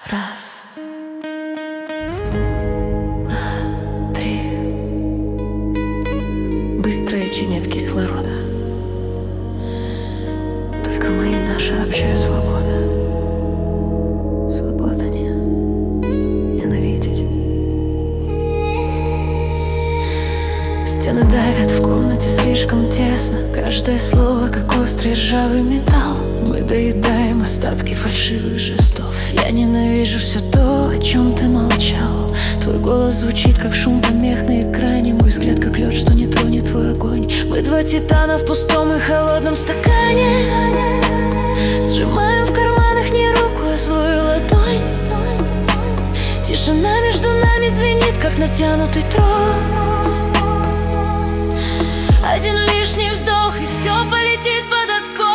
Раз, два, три. Быстро лечи нет кислорода. Только мы и наша общая свобода. Свобода не ненавидеть. Стены давят, в комнате слишком тесно. Каждое слово, как острый ржавый металл. Мы доедаем остатки фальшивых жестов. Я ненавижу все то, о чем ты молчал. Твой голос звучит, как шум помех на экране. Мой взгляд, как лед, что не тронет твой огонь. Мы два титана в пустом и холодном стакане. Сжимаем в карманах не руку, а злую ладонь. Тишина между нами звенит, как натянутый трос. Один лишний вздох, и все полетит под откос.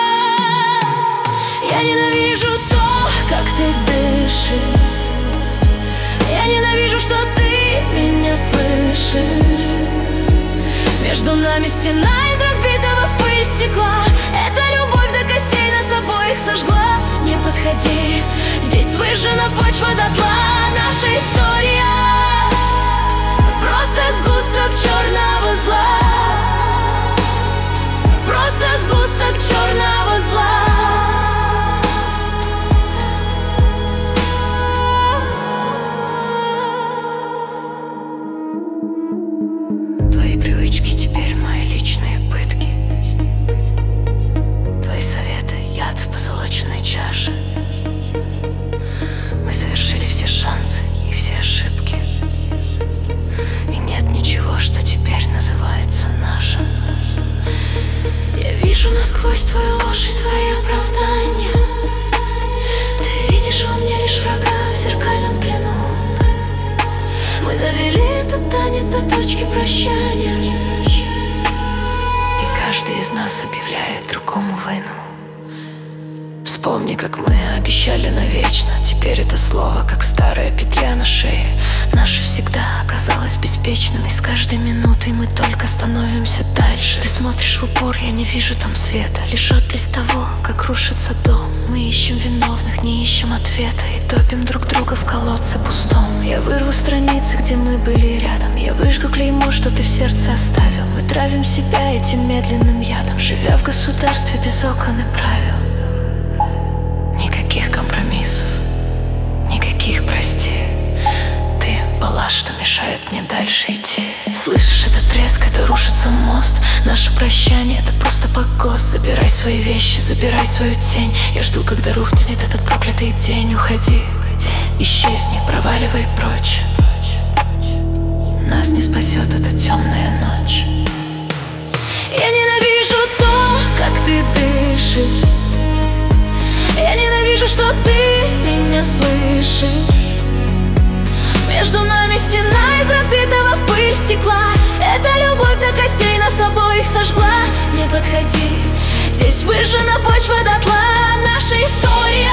Я ненавижу то, как ты дышишь. Я ненавижу, что ты меня слышишь. Между нами стена из разбитого в пыль стекла. Эта любовь до костей нас обоих сожгла. Не подходи, здесь выжжена почва дотла. Наша история просто сгусток черного зла. Просто сгусток черного зла. Твои привычки теперь мои личные пытки. Твои советы — яд в позолоченной чаше. Мы совершили все шансы и все ошибки. И нет ничего, что теперь называется нашим. Я вижу насквозь твою ложь и твои оправдания. Ты видишь во мне лишь врага в зеркальном плену. Мы довели этот танец до точки прощания. И каждый из нас объявляет другому войну. Вспомни, как мы обещали навечно. Теперь это слово, как старая петля на шее. Наше всегда оказалось беспечным. И с каждой минутой мы только становимся дальше. Ты смотришь в упор, я не вижу там света. Лишь отблеск того, как рушится дом. Мы ищем виновных, не ищем ответа. И топим друг друга в колодце пустом. Я вырву страницы, где мы были рядом. Я выжгу клеймо, что ты в сердце оставил. Мы травим себя этим медленным ядом, живя в государстве без окон и правил. Никаких компромиссов, никаких прости. Ты балласт, что мешает мне дальше идти. Слышишь этот треск, это рушится мост. Наше прощание — это просто погост. Забирай свои вещи, забирай свою тень. Я жду, когда рухнет этот проклятый день. Уходи, исчезни, проваливай прочь. Нас не спасет эта темная ночь. Я ненавижу то, как ты дышишь. Я ненавижу, что ты меня слышишь. Между нами стена из разбитого в пыль стекла. Эта любовь до костей нас обоих сожгла. Не подходи, здесь выжжена почва дотла. Наша история